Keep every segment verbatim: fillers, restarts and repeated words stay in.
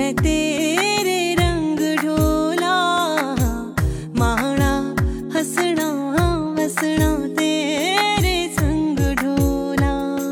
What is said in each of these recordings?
मैं तेरे रंग ढोला, माणा हंसना वसना तेरे संग ढोला।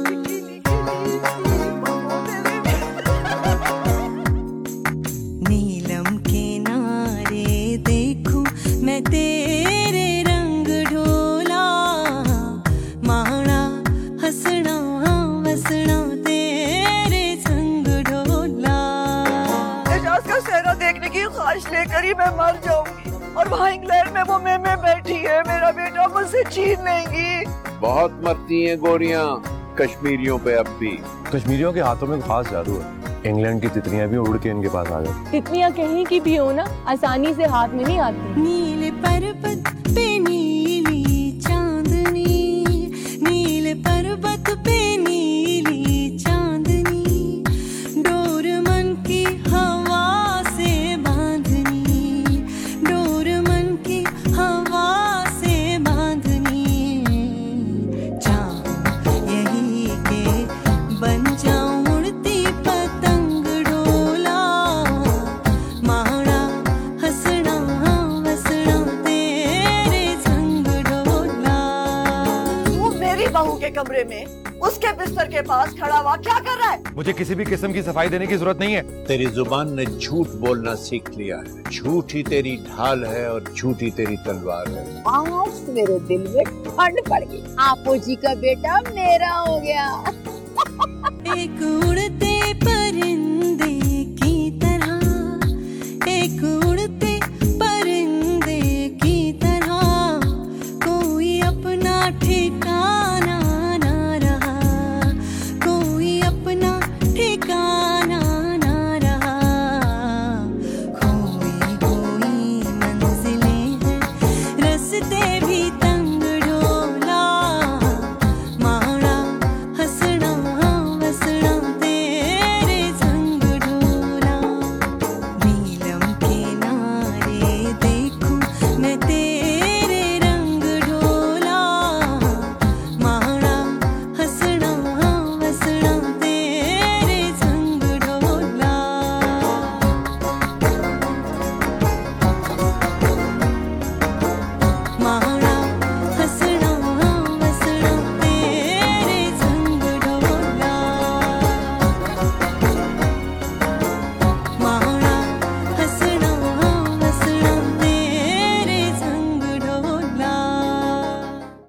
नीलम किनारे देखूं मैं तेरे रंग ढोला, माणा हंसना वसना तेरे संग ढोला। एजाज का सेहरा देखने की ख्वाहिश लेकर ही मैं मर जाऊंगी, और वहाँ इंग्लैंड में वो मेमे बैठी है, मेरा बेटा मुझसे छीन लेंगी। बहुत मरती हैं गोरियां कश्मीरियों पे अब भी। कश्मीरियों के हाथों में खास जादू है, इंग्लैंड की तितलियां भी उड़ के इनके पास आ गई। तितलियां कहीं की भी हो ना, आसानी से हाथ में नहीं आती। नील पर्वत पे नीली चांदनी, नील पर्वत पे नीली चांदनी, डोर मन की हवा से बांधनी, डोर मन की हवा से बांधनी। चाहूं यही के बन जाऊं उड़ती पतंग डोला, माणा हंसना वसना तेरे संग डोला। वो मेरी बहू के कमरे में उसके बिस्तर के पास खड़ा हुआ क्या कर रहा है? मुझे किसी भी किस्म की सफाई देने की जरूरत नहीं है। तेरी जुबान ने झूठ बोलना सीख लिया है, झूठ ही तेरी ढाल है और झूठ ही तेरी तलवार है। आज मेरे दिल में ठंड पड़ गई, आपो जी का बेटा मेरा हो गया। एक उड़ते परिंदे की तरह, एक उड़ते परिंदे की तरह, कोई अपना ठिकाना